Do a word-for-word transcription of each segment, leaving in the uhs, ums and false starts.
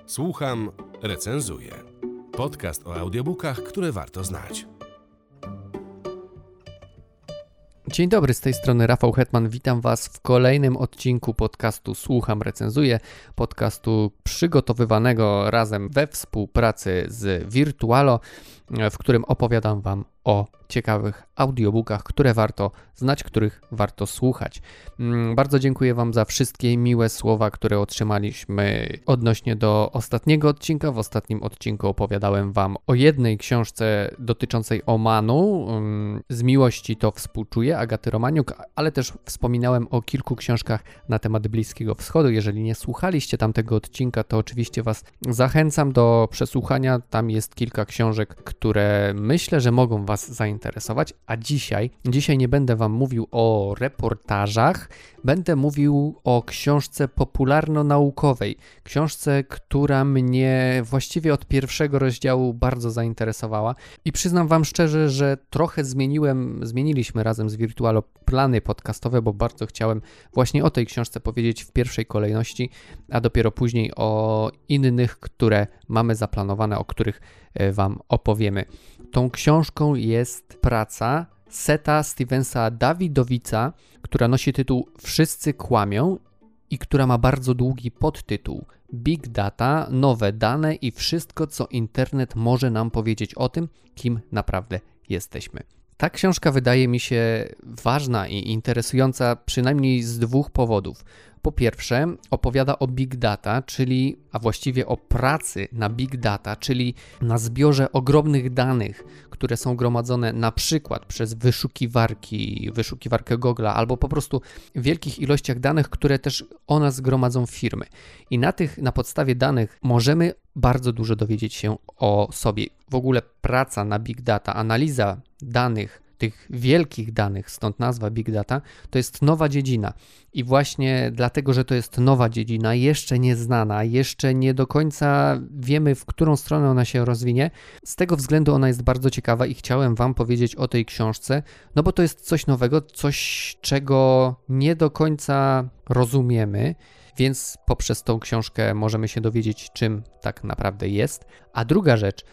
Słucham, recenzuję. Podcast o audiobookach, które warto znać. Dzień dobry, z tej strony Rafał Hetman. Witam Was w kolejnym odcinku podcastu Słucham, recenzuję. Podcastu przygotowywanego razem we współpracy z Virtualo, w którym opowiadam Wam o ciekawych audiobookach, które warto znać, których warto słuchać. Bardzo dziękuję Wam za wszystkie miłe słowa, które otrzymaliśmy odnośnie do ostatniego odcinka. W ostatnim odcinku opowiadałem Wam o jednej książce dotyczącej Omanu. Z miłości to współczuję, Agaty Romaniuk, ale też wspominałem o kilku książkach na temat Bliskiego Wschodu. Jeżeli nie słuchaliście tamtego odcinka, to oczywiście Was zachęcam do przesłuchania. Tam jest kilka książek, które myślę, że mogą Was zainteresować, a dzisiaj, dzisiaj nie będę Wam mówił o reportażach, będę mówił o książce popularno-naukowej, książce, która mnie właściwie od pierwszego rozdziału bardzo zainteresowała i przyznam Wam szczerze, że trochę zmieniłem, zmieniliśmy razem z Virtualo plany podcastowe, bo bardzo chciałem właśnie o tej książce powiedzieć w pierwszej kolejności, a dopiero później o innych, które mamy zaplanowane, o których Wam opowiemy. Tą książką jest praca Seta Stevensa Dawidowica, która nosi tytuł Wszyscy kłamią i która ma bardzo długi podtytuł Big Data, nowe dane i wszystko, co internet może nam powiedzieć o tym, kim naprawdę jesteśmy. Ta książka wydaje mi się ważna i interesująca przynajmniej z dwóch powodów. Po pierwsze, opowiada o Big Data, czyli, a właściwie o pracy na Big Data, czyli na zbiorze ogromnych danych, które są gromadzone na przykład przez wyszukiwarki, wyszukiwarkę Google'a albo po prostu w wielkich ilościach danych, które też o nas gromadzą firmy. I na tych, na podstawie danych możemy bardzo dużo dowiedzieć się o sobie. W ogóle praca na Big Data, analiza danych, tych wielkich danych, stąd nazwa Big Data, to jest nowa dziedzina i właśnie dlatego, że to jest nowa dziedzina, jeszcze nieznana, jeszcze nie do końca wiemy, w którą stronę ona się rozwinie, z tego względu ona jest bardzo ciekawa i chciałem Wam powiedzieć o tej książce, no bo to jest coś nowego, coś, czego nie do końca rozumiemy, więc poprzez tą książkę możemy się dowiedzieć, czym tak naprawdę jest. A druga rzecz,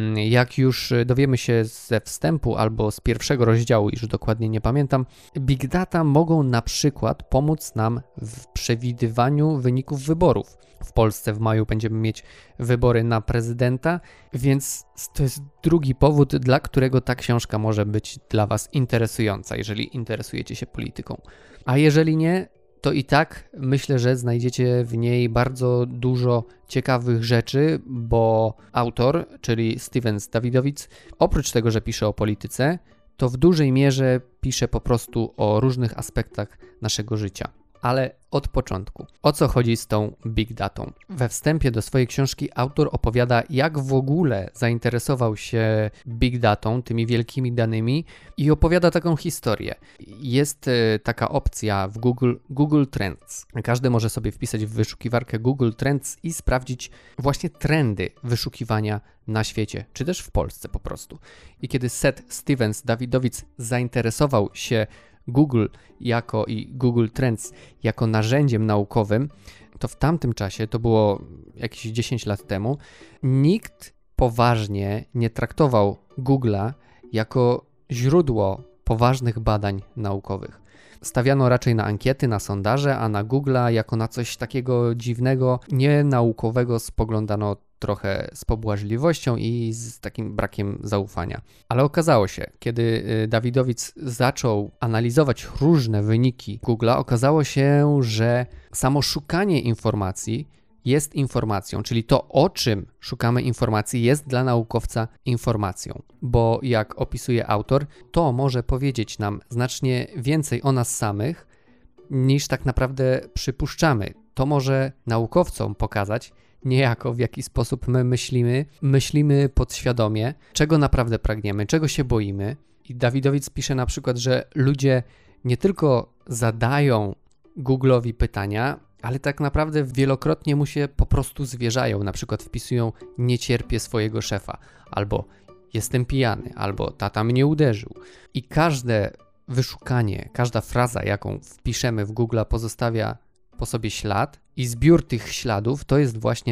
jak już dowiemy się ze wstępu albo z pierwszego rozdziału, już dokładnie nie pamiętam, Big Data mogą na przykład pomóc nam w przewidywaniu wyników wyborów. W Polsce w maju będziemy mieć wybory na prezydenta, więc to jest drugi powód, dla którego ta książka może być dla Was interesująca, jeżeli interesujecie się polityką. A jeżeli nie, to i tak myślę, że znajdziecie w niej bardzo dużo ciekawych rzeczy, bo autor, czyli Steven Dawidowic, oprócz tego, że pisze o polityce, to w dużej mierze pisze po prostu o różnych aspektach naszego życia. Ale od początku. O co chodzi z tą Big Datą? We wstępie do swojej książki autor opowiada, jak w ogóle zainteresował się Big Datą, tymi wielkimi danymi i opowiada taką historię. Jest y, taka opcja w Google, Google Trends. Każdy może sobie wpisać w wyszukiwarkę Google Trends i sprawdzić właśnie trendy wyszukiwania na świecie, czy też w Polsce po prostu. I kiedy Seth Stevens Dawidowic zainteresował się Google jako i Google Trends jako narzędziem naukowym, to w tamtym czasie, to było jakieś dziesięć lat temu, nikt poważnie nie traktował Google'a jako źródło poważnych badań naukowych. Stawiano raczej na ankiety, na sondaże, a na Google'a jako na coś takiego dziwnego, nienaukowego spoglądano trochę z pobłażliwością i z takim brakiem zaufania. Ale okazało się, kiedy Dawidowic zaczął analizować różne wyniki Google'a, okazało się, że samo szukanie informacji jest informacją, czyli to, o czym szukamy informacji, jest dla naukowca informacją, bo jak opisuje autor, to może powiedzieć nam znacznie więcej o nas samych, niż tak naprawdę przypuszczamy. To może naukowcom pokazać niejako, w jaki sposób my myślimy, myślimy podświadomie, czego naprawdę pragniemy, czego się boimy. I Dawidowic pisze na przykład, że ludzie nie tylko zadają Google'owi pytania, ale tak naprawdę wielokrotnie mu się po prostu zwierzają. Na przykład wpisują nie cierpię swojego szefa, albo jestem pijany, albo tata mnie uderzył. I każde wyszukanie, każda fraza, jaką wpiszemy w Google, pozostawia po sobie ślad i zbiór tych śladów to jest właśnie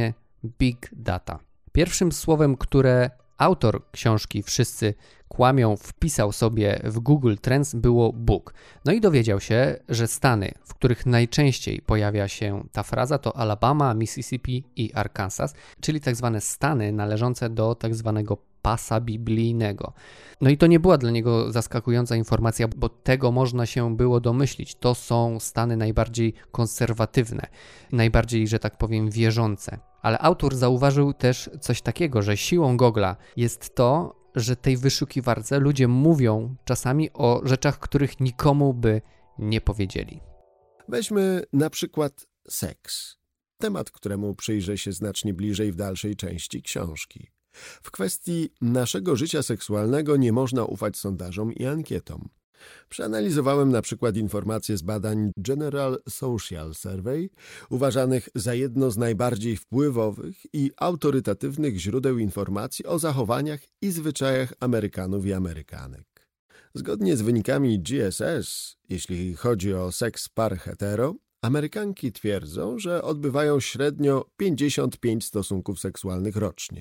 Big Data. Pierwszym słowem, które autor książki Wszyscy kłamią wpisał sobie w Google Trends było Bóg. No i dowiedział się, że stany, w których najczęściej pojawia się ta fraza to Alabama, Mississippi i Arkansas, czyli tak zwane stany należące do tak zwanego pasa biblijnego. No i to nie była dla niego zaskakująca informacja, bo tego można się było domyślić. To są stany najbardziej konserwatywne, najbardziej, że tak powiem, wierzące. Ale autor zauważył też coś takiego, że siłą Google'a jest to, że tej wyszukiwarce ludzie mówią czasami o rzeczach, których nikomu by nie powiedzieli. Weźmy na przykład seks. Temat, któremu przyjrzę się znacznie bliżej w dalszej części książki. W kwestii naszego życia seksualnego nie można ufać sondażom i ankietom. Przeanalizowałem na przykład informacje z badań General Social Survey, uważanych za jedno z najbardziej wpływowych i autorytatywnych źródeł informacji o zachowaniach i zwyczajach Amerykanów i Amerykanek. Zgodnie z wynikami G S S, jeśli chodzi o seks par hetero, Amerykanki twierdzą, że odbywają średnio pięćdziesiąt pięć stosunków seksualnych rocznie.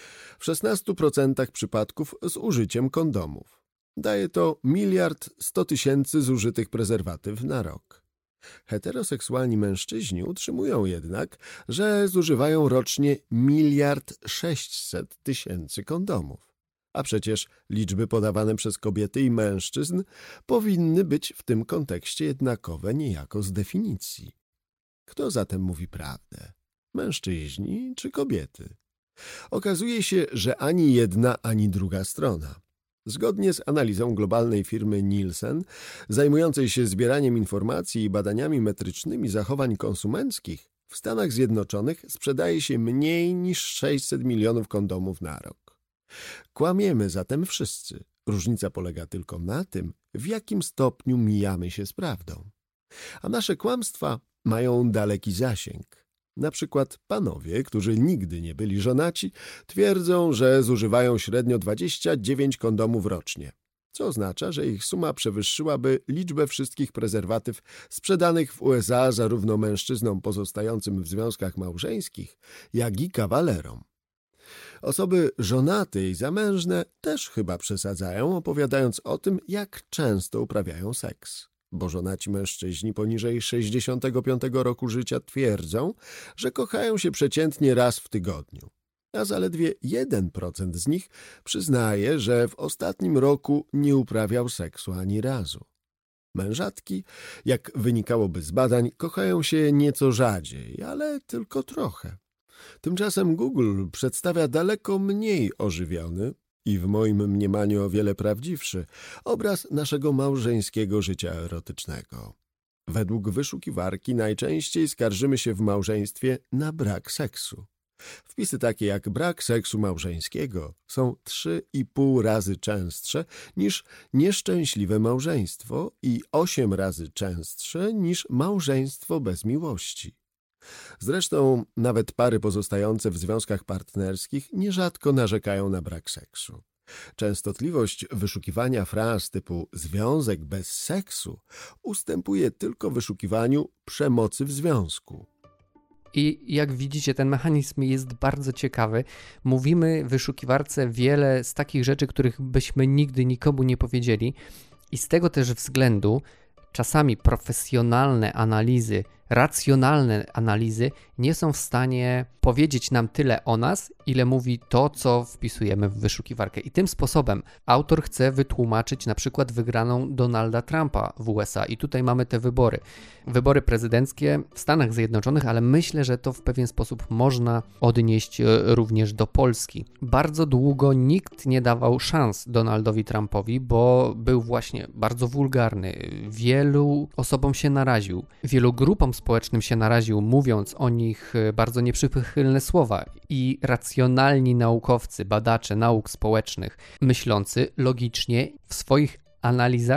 W szesnastu procentach przypadków z użyciem kondomów. Daje to miliard sto tysięcy zużytych prezerwatyw na rok. Heteroseksualni mężczyźni utrzymują jednak, że zużywają rocznie miliard sześćset tysięcy kondomów. A przecież liczby podawane przez kobiety i mężczyzn powinny być w tym kontekście jednakowe niejako z definicji. Kto zatem mówi prawdę? Mężczyźni czy kobiety? Okazuje się, że ani jedna, ani druga strona. Zgodnie z analizą globalnej firmy Nielsen, zajmującej się zbieraniem informacji i badaniami metrycznymi zachowań konsumenckich, w Stanach Zjednoczonych sprzedaje się mniej niż sześćset milionów kondomów na rok. Kłamiemy zatem wszyscy. Różnica polega tylko na tym, w jakim stopniu mijamy się z prawdą. A nasze kłamstwa mają daleki zasięg. Na przykład panowie, którzy nigdy nie byli żonaci, twierdzą, że zużywają średnio dwadzieścia dziewięć kondomów rocznie, co oznacza, że ich suma przewyższyłaby liczbę wszystkich prezerwatyw sprzedanych w U S A zarówno mężczyznom pozostającym w związkach małżeńskich, jak i kawalerom. Osoby żonate i zamężne też chyba przesadzają, opowiadając o tym, jak często uprawiają seks. Bo żonaci mężczyźni poniżej sześćdziesiątego piątego roku życia twierdzą, że kochają się przeciętnie raz w tygodniu, a zaledwie jeden procent z nich przyznaje, że w ostatnim roku nie uprawiał seksu ani razu. Mężatki, jak wynikałoby z badań, kochają się nieco rzadziej, ale tylko trochę. Tymczasem Google przedstawia daleko mniej ożywiony i w moim mniemaniu o wiele prawdziwszy obraz naszego małżeńskiego życia erotycznego. Według wyszukiwarki najczęściej skarżymy się w małżeństwie na brak seksu. Wpisy takie jak brak seksu małżeńskiego są trzy i pół razy częstsze niż nieszczęśliwe małżeństwo i osiem razy częstsze niż małżeństwo bez miłości. Zresztą nawet pary pozostające w związkach partnerskich nierzadko narzekają na brak seksu. Częstotliwość wyszukiwania fraz typu związek bez seksu ustępuje tylko wyszukiwaniu przemocy w związku. I jak widzicie, ten mechanizm jest bardzo ciekawy. Mówimy wyszukiwarce wiele z takich rzeczy, których byśmy nigdy nikomu nie powiedzieli i z tego też względu czasami profesjonalne analizy, racjonalne analizy nie są w stanie powiedzieć nam tyle o nas, ile mówi to, co wpisujemy w wyszukiwarkę. I tym sposobem autor chce wytłumaczyć na przykład wygraną Donalda Trumpa w U S A. I tutaj mamy te wybory. Wybory prezydenckie w Stanach Zjednoczonych, ale myślę, że to w pewien sposób można odnieść również do Polski. Bardzo długo nikt nie dawał szans Donaldowi Trumpowi, bo był właśnie bardzo wulgarny. Wielu osobom się naraził, wielu grupom społecznym się naraził, mówiąc o nich bardzo nieprzychylne słowa i racjonalni naukowcy, badacze nauk społecznych, myślący logicznie w swoich analizach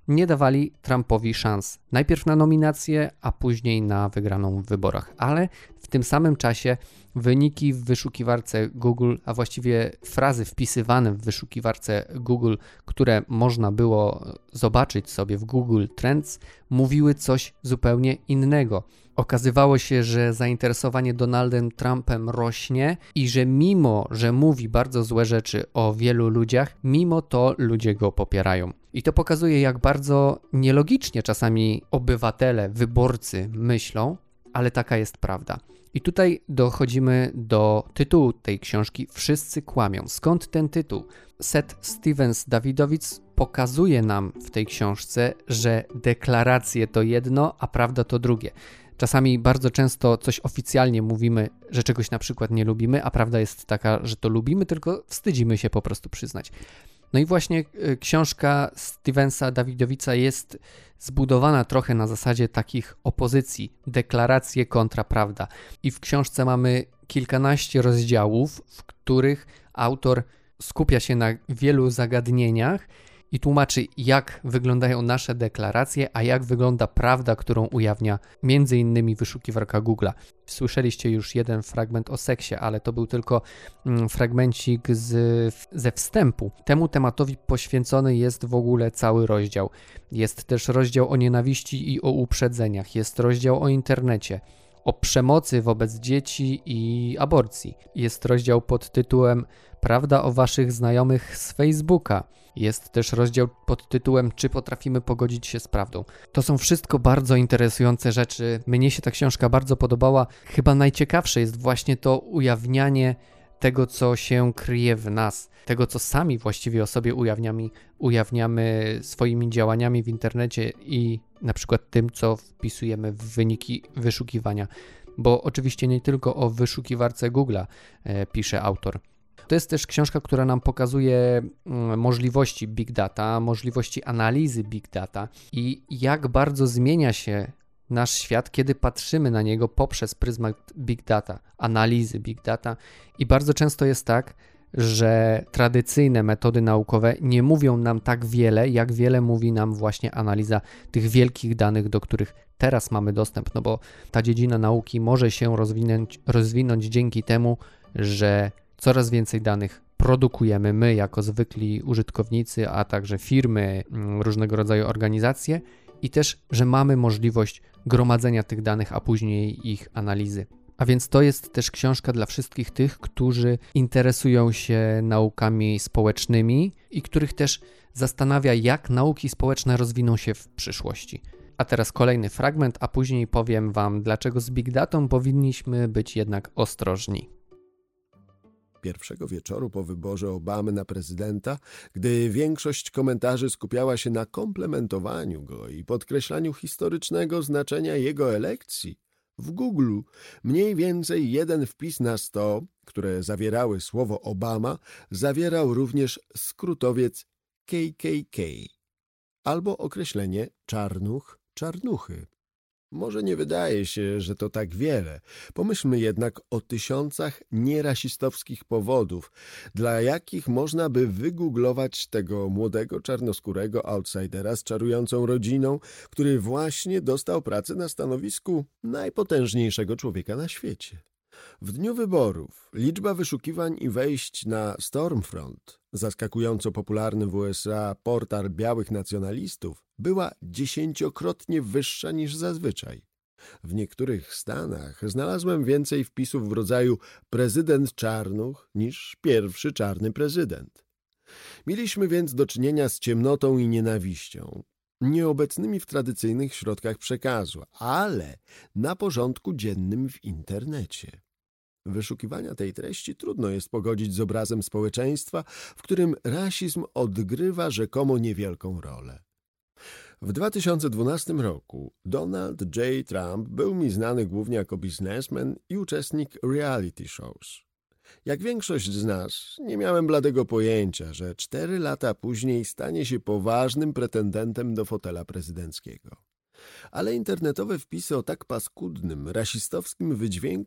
nie dawali Trumpowi szans. Najpierw na nominację, a później na wygraną w wyborach. Ale w tym samym czasie wyniki w wyszukiwarce Google, a właściwie frazy wpisywane w wyszukiwarce Google, które można było zobaczyć sobie w Google Trends, mówiły coś zupełnie innego. Okazywało się, że zainteresowanie Donaldem Trumpem rośnie i że mimo, że mówi bardzo złe rzeczy o wielu ludziach, mimo to ludzie go popierają. I to pokazuje, jak bardzo nielogicznie czasami obywatele, wyborcy myślą, ale taka jest prawda. I tutaj dochodzimy do tytułu tej książki Wszyscy kłamią. Skąd ten tytuł? Seth Stephens-Davidowicz pokazuje nam w tej książce, że deklaracje to jedno, a prawda to drugie. Czasami bardzo często coś oficjalnie mówimy, że czegoś na przykład nie lubimy, a prawda jest taka, że to lubimy, tylko wstydzimy się po prostu przyznać. No i właśnie książka Stevensa Davidowicza jest zbudowana trochę na zasadzie takich opozycji, deklaracje kontra prawda. I w książce mamy kilkanaście rozdziałów, w których autor skupia się na wielu zagadnieniach i tłumaczy, jak wyglądają nasze deklaracje, a jak wygląda prawda, którą ujawnia między innymi wyszukiwarka Google'a. Słyszeliście już jeden fragment o seksie, ale to był tylko mm, fragmencik z, ze wstępu. Temu tematowi poświęcony jest w ogóle cały rozdział. Jest też rozdział o nienawiści i o uprzedzeniach. Jest rozdział o internecie, o przemocy wobec dzieci i aborcji. Jest rozdział pod tytułem Prawda o waszych znajomych z Facebooka. Jest też rozdział pod tytułem Czy potrafimy pogodzić się z prawdą. To są wszystko bardzo interesujące rzeczy. Mnie się ta książka bardzo podobała. Chyba najciekawsze jest właśnie to ujawnianie tego, co się kryje w nas, tego, co sami właściwie o sobie ujawniamy, ujawniamy swoimi działaniami w internecie i na przykład tym, co wpisujemy w wyniki wyszukiwania. Bo oczywiście nie tylko o wyszukiwarce Google'a e, pisze autor. To jest też książka, która nam pokazuje możliwości Big Data, możliwości analizy Big Data i jak bardzo zmienia się nasz świat, kiedy patrzymy na niego poprzez pryzmat Big Data, analizy Big Data. I bardzo często jest tak, że tradycyjne metody naukowe nie mówią nam tak wiele, jak wiele mówi nam właśnie analiza tych wielkich danych, do których teraz mamy dostęp, no bo ta dziedzina nauki może się rozwinąć, rozwinąć dzięki temu, że coraz więcej danych produkujemy my jako zwykli użytkownicy, a także firmy, różnego rodzaju organizacje i też, że mamy możliwość gromadzenia tych danych, a później ich analizy. A więc to jest też książka dla wszystkich tych, którzy interesują się naukami społecznymi i których też zastanawia, jak nauki społeczne rozwiną się w przyszłości. A teraz kolejny fragment, a później powiem Wam, dlaczego z Big Datą powinniśmy być jednak ostrożni. Pierwszego wieczoru po wyborze Obamy na prezydenta, gdy większość komentarzy skupiała się na komplementowaniu go i podkreślaniu historycznego znaczenia jego elekcji, w Google mniej więcej jeden wpis na sto, które zawierały słowo Obama, zawierał również skrótowiec K K K albo określenie czarnuch, czarnuchy. Może nie wydaje się, że to tak wiele. Pomyślmy jednak o tysiącach nierasistowskich powodów, dla jakich można by wygooglować tego młodego, czarnoskórego outsidera z czarującą rodziną, który właśnie dostał pracę na stanowisku najpotężniejszego człowieka na świecie. W dniu wyborów liczba wyszukiwań i wejść na Stormfront, zaskakująco popularny w U S A portal białych nacjonalistów, była dziesięciokrotnie wyższa niż zazwyczaj. W niektórych stanach znalazłem więcej wpisów w rodzaju prezydent czarnuch niż pierwszy czarny prezydent. Mieliśmy więc do czynienia z ciemnotą i nienawiścią, nieobecnymi w tradycyjnych środkach przekazu, ale na porządku dziennym w internecie. Wyszukiwania tej treści trudno jest pogodzić z obrazem społeczeństwa, w którym rasizm odgrywa rzekomo niewielką rolę. W dwa tysiące dwunastym roku Donald J. Trump był mi znany głównie jako biznesmen i uczestnik reality shows. Jak większość z nas, nie miałem bladego pojęcia, że cztery lata później stanie się poważnym pretendentem do fotela prezydenckiego. Ale internetowe wpisy o tak paskudnym, rasistowskim wydźwięku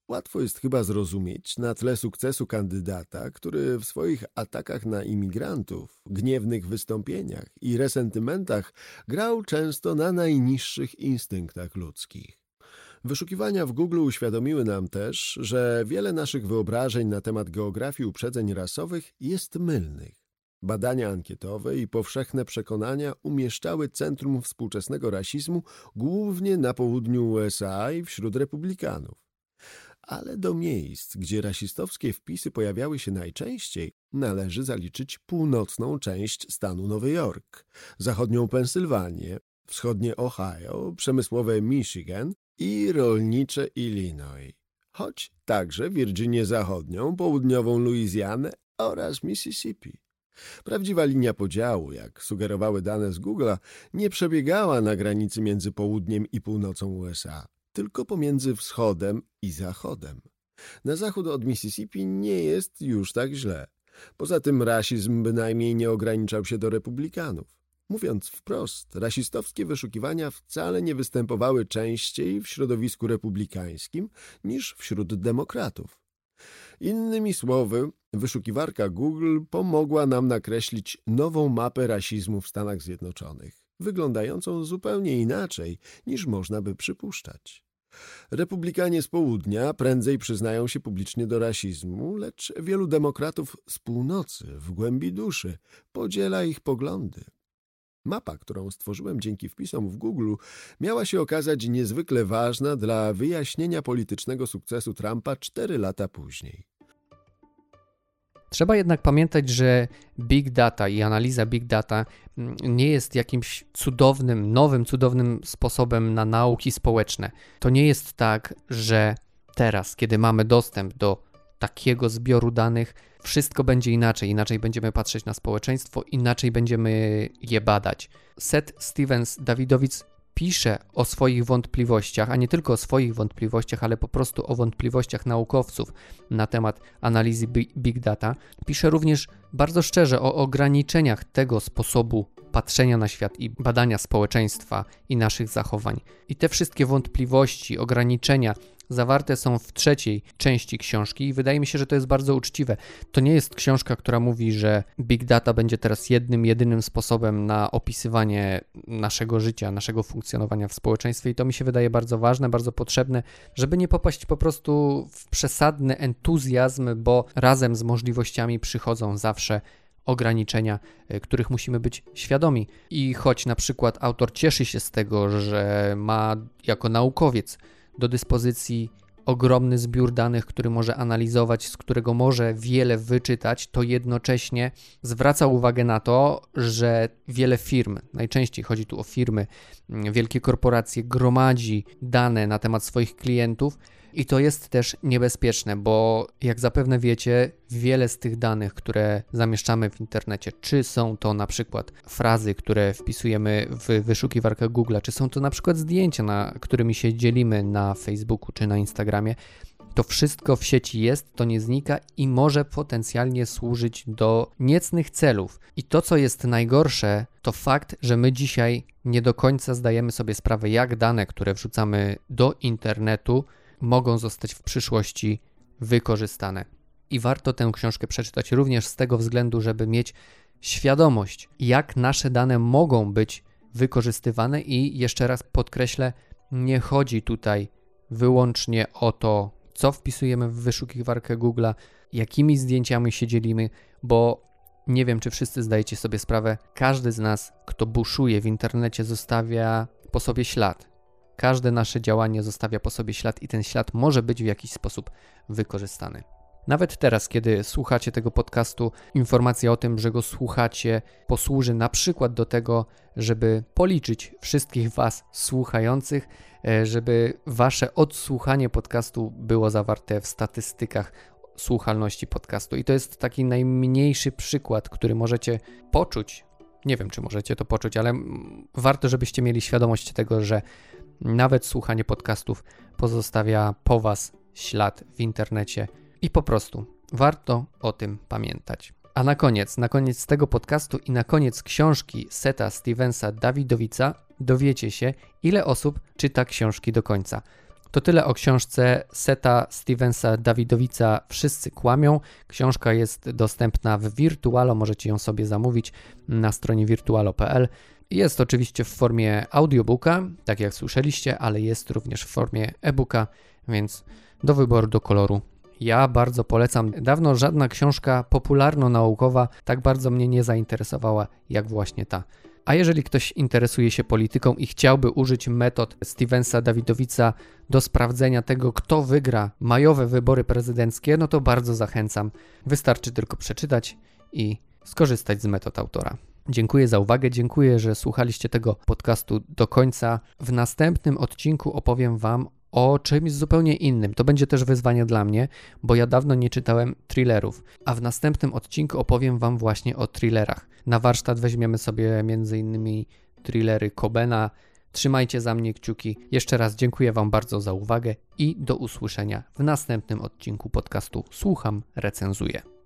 Łatwo jest chyba zrozumieć na tle sukcesu kandydata, który w swoich atakach na imigrantów, gniewnych wystąpieniach i resentymentach grał często na najniższych instynktach ludzkich. Wyszukiwania w Google uświadomiły nam też, że wiele naszych wyobrażeń na temat geografii uprzedzeń rasowych jest mylnych. Badania ankietowe i powszechne przekonania umieszczały centrum współczesnego rasizmu głównie na południu U S A i wśród republikanów. Ale do miejsc, gdzie rasistowskie wpisy pojawiały się najczęściej, należy zaliczyć północną część stanu Nowy Jork, zachodnią Pensylwanię, wschodnie Ohio, przemysłowe Michigan i rolnicze Illinois, choć także Wirginię Zachodnią, południową Luizjanę oraz Mississippi. Prawdziwa linia podziału, jak sugerowały dane z Google'a, nie przebiegała na granicy między południem i północą U S A, tylko pomiędzy wschodem i zachodem. Na zachód od Mississippi nie jest już tak źle. Poza tym rasizm bynajmniej nie ograniczał się do republikanów. Mówiąc wprost, rasistowskie wyszukiwania wcale nie występowały częściej w środowisku republikańskim niż wśród demokratów. Innymi słowy, wyszukiwarka Google pomogła nam nakreślić nową mapę rasizmu w Stanach Zjednoczonych, wyglądającą zupełnie inaczej niż można by przypuszczać. Republikanie z południa prędzej przyznają się publicznie do rasizmu, lecz wielu demokratów z północy, w głębi duszy, podziela ich poglądy. Mapa, którą stworzyłem dzięki wpisom w Google, miała się okazać niezwykle ważna dla wyjaśnienia politycznego sukcesu Trumpa cztery lata później. Trzeba jednak pamiętać, że big data i analiza big data nie jest jakimś cudownym, nowym, cudownym sposobem na nauki społeczne. To nie jest tak, że teraz, kiedy mamy dostęp do takiego zbioru danych, wszystko będzie inaczej. Inaczej będziemy patrzeć na społeczeństwo, inaczej będziemy je badać. Seth Stephens-Davidowicz pisze o swoich wątpliwościach, a nie tylko o swoich wątpliwościach, ale po prostu o wątpliwościach naukowców na temat analizy big data. Pisze również bardzo szczerze o ograniczeniach tego sposobu patrzenia na świat i badania społeczeństwa i naszych zachowań. I te wszystkie wątpliwości, ograniczenia zawarte są w trzeciej części książki i wydaje mi się, że to jest bardzo uczciwe. To nie jest książka, która mówi, że big data będzie teraz jednym, jedynym sposobem na opisywanie naszego życia, naszego funkcjonowania w społeczeństwie i to mi się wydaje bardzo ważne, bardzo potrzebne, żeby nie popaść po prostu w przesadny entuzjazm, bo razem z możliwościami przychodzą zawsze ograniczenia, których musimy być świadomi. I choć na przykład autor cieszy się z tego, że ma jako naukowiec do dyspozycji ogromny zbiór danych, który może analizować, z którego może wiele wyczytać, to jednocześnie zwraca uwagę na to, że wiele firm, najczęściej chodzi tu o firmy, wielkie korporacje, gromadzi dane na temat swoich klientów i to jest też niebezpieczne, bo jak zapewne wiecie, wiele z tych danych, które zamieszczamy w internecie, czy są to na przykład frazy, które wpisujemy w wyszukiwarkę Google, czy są to na przykład zdjęcia, na którymi się dzielimy na Facebooku czy na Instagramie, to wszystko w sieci jest, to nie znika i może potencjalnie służyć do niecnych celów. I to, co jest najgorsze, to fakt, że my dzisiaj nie do końca zdajemy sobie sprawę, jak dane, które wrzucamy do internetu, mogą zostać w przyszłości wykorzystane. I warto tę książkę przeczytać również z tego względu, żeby mieć świadomość, jak nasze dane mogą być wykorzystywane i jeszcze raz podkreślę, nie chodzi tutaj wyłącznie o to, co wpisujemy w wyszukiwarkę Google'a, jakimi zdjęciami się dzielimy, bo nie wiem, czy wszyscy zdajecie sobie sprawę, każdy z nas, kto buszuje w internecie, zostawia po sobie ślad. Każde nasze działanie zostawia po sobie ślad i ten ślad może być w jakiś sposób wykorzystany. Nawet teraz, kiedy słuchacie tego podcastu, informacja o tym, że go słuchacie, posłuży na przykład do tego, żeby policzyć wszystkich Was słuchających, żeby Wasze odsłuchanie podcastu było zawarte w statystykach słuchalności podcastu. I to jest taki najmniejszy przykład, który możecie poczuć. Nie wiem, czy możecie to poczuć, ale warto, żebyście mieli świadomość tego, że nawet słuchanie podcastów pozostawia po Was ślad w internecie i po prostu warto o tym pamiętać. A na koniec, na koniec tego podcastu i na koniec książki Setha Stephensa Davidowicza dowiecie się, ile osób czyta książki do końca. To tyle o książce Seta Stevensa Dawidowica Wszyscy kłamią. Książka jest dostępna w Virtualo, możecie ją sobie zamówić na stronie virtualo kropka p l. Jest oczywiście w formie audiobooka, tak jak słyszeliście, ale jest również w formie e-booka, więc do wyboru, do koloru. Ja bardzo polecam. Dawno żadna książka popularno-naukowa tak bardzo mnie nie zainteresowała jak właśnie ta. A jeżeli ktoś interesuje się polityką i chciałby użyć metod Stevensa Dawidowica do sprawdzenia tego, kto wygra majowe wybory prezydenckie, no to bardzo zachęcam. Wystarczy tylko przeczytać i skorzystać z metod autora. Dziękuję za uwagę, dziękuję, że słuchaliście tego podcastu do końca. W następnym odcinku opowiem Wam o czymś zupełnie innym. To będzie też wyzwanie dla mnie, bo ja dawno nie czytałem thrillerów, a w następnym odcinku opowiem Wam właśnie o thrillerach. Na warsztat weźmiemy sobie między innymi thrillery Cobena. Trzymajcie za mnie kciuki. Jeszcze raz dziękuję Wam bardzo za uwagę i do usłyszenia w następnym odcinku podcastu Słucham, recenzuję.